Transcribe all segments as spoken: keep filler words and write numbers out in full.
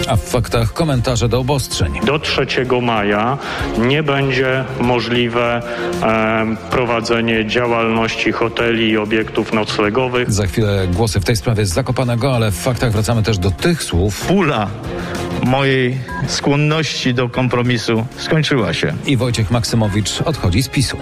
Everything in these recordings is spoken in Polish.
A w faktach komentarze do obostrzeń. Do trzeciego maja nie będzie możliwe e, prowadzenie działalności hoteli i obiektów noclegowych. Za chwilę głosy w tej sprawie z Zakopanego, ale w faktach wracamy też do tych słów. Pula mojej skłonności do kompromisu skończyła się. I Wojciech Maksymowicz odchodzi z PiSu.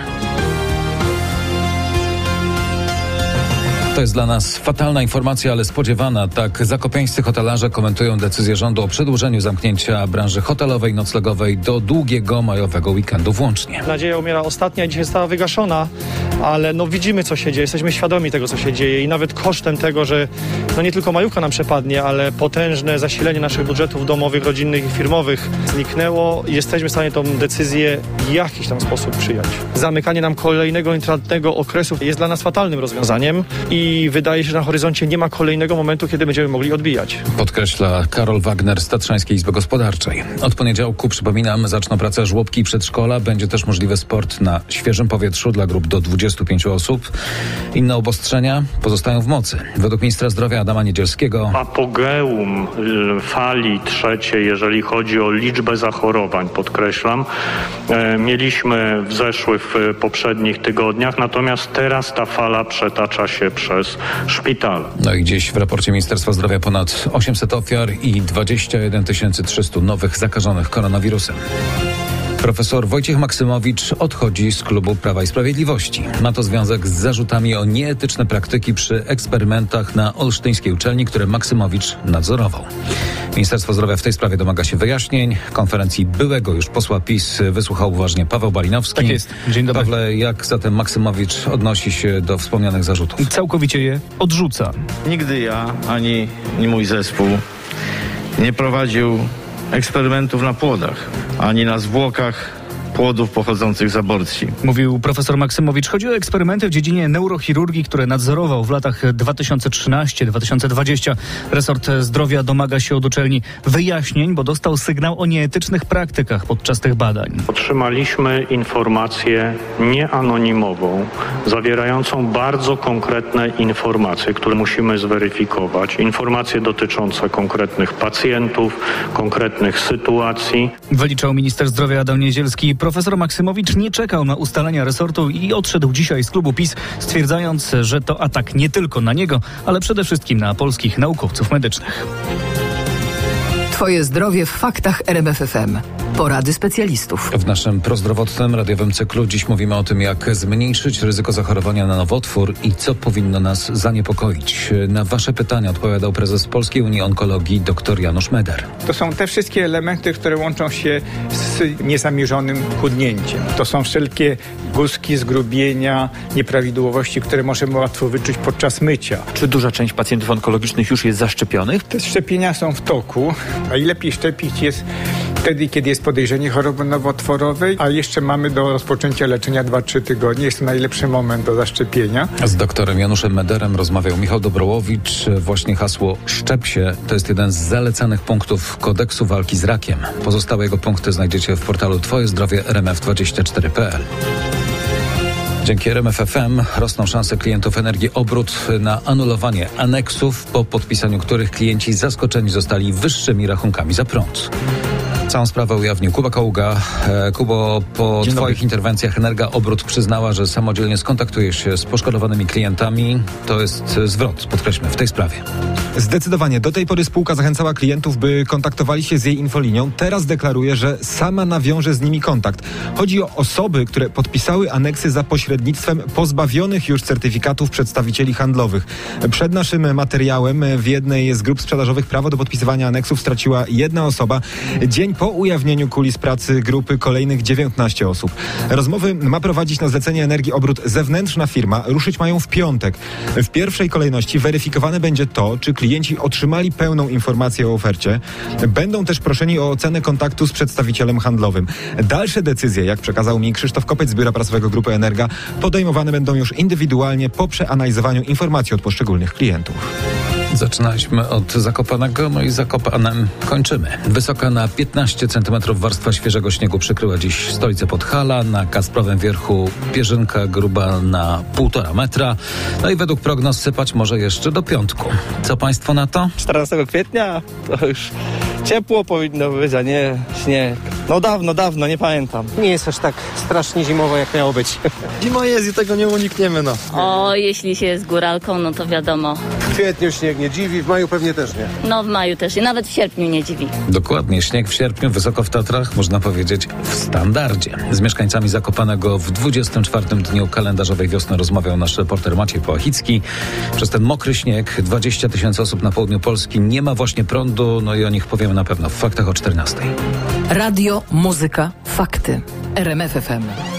To jest dla nas fatalna informacja, ale spodziewana. Tak zakopiańscy hotelarze komentują decyzję rządu o przedłużeniu zamknięcia branży hotelowej, noclegowej do długiego majowego weekendu włącznie. Nadzieja umiera ostatnia, dzisiaj została wygaszona, ale no widzimy, co się dzieje, jesteśmy świadomi tego, co się dzieje i nawet kosztem tego, że no nie tylko majówka nam przepadnie, ale potężne zasilenie naszych budżetów domowych, rodzinnych i firmowych zniknęło. Jesteśmy w stanie tą decyzję w jakiś tam sposób przyjąć. Zamykanie nam kolejnego intratnego okresu jest dla nas fatalnym rozwiązaniem i I wydaje się, że na horyzoncie nie ma kolejnego momentu, kiedy będziemy mogli odbijać. Podkreśla Karol Wagner z Tatrzańskiej Izby Gospodarczej. Od poniedziałku, przypominam, zaczną pracę żłobki i przedszkola. Będzie też możliwy sport na świeżym powietrzu dla grup do dwudziestu pięciu osób. Inne obostrzenia pozostają w mocy. Według ministra zdrowia Adama Niedzielskiego apogeum fali trzeciej, jeżeli chodzi o liczbę zachorowań, podkreślam, e, mieliśmy w zeszłych, w poprzednich tygodniach, natomiast teraz ta fala przetacza się przez szpital. No i dziś w raporcie Ministerstwa Zdrowia ponad osiemset ofiar i dwadzieścia jeden tysięcy trzysta nowych zakażonych koronawirusem. Profesor Wojciech Maksymowicz odchodzi z klubu Prawa i Sprawiedliwości. Ma to związek z zarzutami o nieetyczne praktyki przy eksperymentach na olsztyńskiej uczelni, które Maksymowicz nadzorował. Ministerstwo Zdrowia w tej sprawie domaga się wyjaśnień. Konferencji byłego już posła PiS wysłuchał uważnie Paweł Balinowski. Tak jest. Dzień dobry. Pawle, jak zatem Maksymowicz odnosi się do wspomnianych zarzutów? Całkowicie je odrzuca. Nigdy ja, ani, ani mój zespół nie prowadził eksperymentów na płodach, ani na zwłokach płodów pochodzących z aborcji. Mówił profesor Maksymowicz. Chodzi o eksperymenty w dziedzinie neurochirurgii, które nadzorował w latach dwa tysiące trzynastym do dwa tysiące dwudziestego. Resort Zdrowia domaga się od uczelni wyjaśnień, bo dostał sygnał o nieetycznych praktykach podczas tych badań. Otrzymaliśmy informację nieanonimową, zawierającą bardzo konkretne informacje, które musimy zweryfikować. Informacje dotyczące konkretnych pacjentów, konkretnych sytuacji. Wyliczał minister zdrowia Adam Niedzielski. Profesor Maksymowicz nie czekał na ustalenia resortu i odszedł dzisiaj z klubu PiS, stwierdzając, że to atak nie tylko na niego, ale przede wszystkim na polskich naukowców medycznych. Twoje zdrowie w faktach R M F F M. Porady specjalistów. W naszym prozdrowotnym radiowym cyklu dziś mówimy o tym, jak zmniejszyć ryzyko zachorowania na nowotwór i co powinno nas zaniepokoić. Na wasze pytania odpowiadał prezes Polskiej Unii Onkologii dr Janusz Meder. To są te wszystkie elementy, które łączą się z niezamierzonym chudnięciem. To są wszelkie guzki, zgrubienia, nieprawidłowości, które możemy łatwo wyczuć podczas mycia. Czy duża część pacjentów onkologicznych już jest zaszczepionych? Te szczepienia są w toku. Najlepiej szczepić jest wtedy, kiedy jest podejrzenie choroby nowotworowej, a jeszcze mamy do rozpoczęcia leczenia dwa trzy tygodnie. Jest to najlepszy moment do zaszczepienia. Z doktorem Januszem Mederem rozmawiał Michał Dobrołowicz. Właśnie hasło szczep się to jest jeden z zalecanych punktów kodeksu walki z rakiem. Pozostałe jego punkty znajdziecie w portalu twoje zdrowie r m f dwadzieścia cztery kropka p l. Dzięki R M F F M rosną szanse klientów Energii Obrót na anulowanie aneksów, po podpisaniu których klienci zaskoczeni zostali wyższymi rachunkami za prąd. Całą sprawę ujawnił Kuba Kaługa. Kubo, po Dzień twoich dobry. interwencjach Energa Obrót przyznała, że samodzielnie skontaktuje się z poszkodowanymi klientami. To jest zwrot, podkreślmy, w tej sprawie. Zdecydowanie. Do tej pory spółka zachęcała klientów, by kontaktowali się z jej infolinią. Teraz deklaruje, że sama nawiąże z nimi kontakt. Chodzi o osoby, które podpisały aneksy za pośrednictwem pozbawionych już certyfikatów przedstawicieli handlowych. Przed naszym materiałem w jednej z grup sprzedażowych prawo do podpisywania aneksów straciła jedna osoba. Dzień po ujawnieniu kulis pracy grupy kolejnych dziewiętnaście osób. Rozmowy ma prowadzić na zlecenie Energii Obrót zewnętrzna firma. Ruszyć mają w piątek. W pierwszej kolejności weryfikowane będzie to, czy klienci otrzymali pełną informację o ofercie. Będą też proszeni o ocenę kontaktu z przedstawicielem handlowym. Dalsze decyzje, jak przekazał mi Krzysztof Kopeć z biura prasowego Grupy Energa, podejmowane będą już indywidualnie po przeanalizowaniu informacji od poszczególnych klientów. Zaczynaliśmy od Zakopanego, no i Zakopanem kończymy. Wysoka na piętnaście centymetrów warstwa świeżego śniegu przykryła dziś stolicę Podhala. Na Kasprowym Wierchu pierzynka gruba na półtora metra. No i według prognoz sypać może jeszcze do piątku. Co państwo na to? czternastego kwietnia to już ciepło powinno być, a nie śnieg. No dawno, dawno, nie pamiętam. Nie jest aż tak strasznie zimowo, jak miało być. Zima jest i tego nie unikniemy, no. O, jeśli się jest góralką, no to wiadomo. W kwietniu śnieg nie dziwi, w maju pewnie też nie. No w maju też i nawet w sierpniu nie dziwi. Dokładnie, śnieg w sierpniu, wysoko w Tatrach, można powiedzieć w standardzie. Z mieszkańcami Zakopanego w dwudziestym czwartym dniu kalendarzowej wiosny rozmawiał nasz reporter Maciej Połachicki. Przez ten mokry śnieg dwadzieścia tysięcy osób na południu Polski nie ma właśnie prądu, no i o nich powiemy na pewno w Faktach o czternastej. Radio, muzyka, fakty. R M F F M.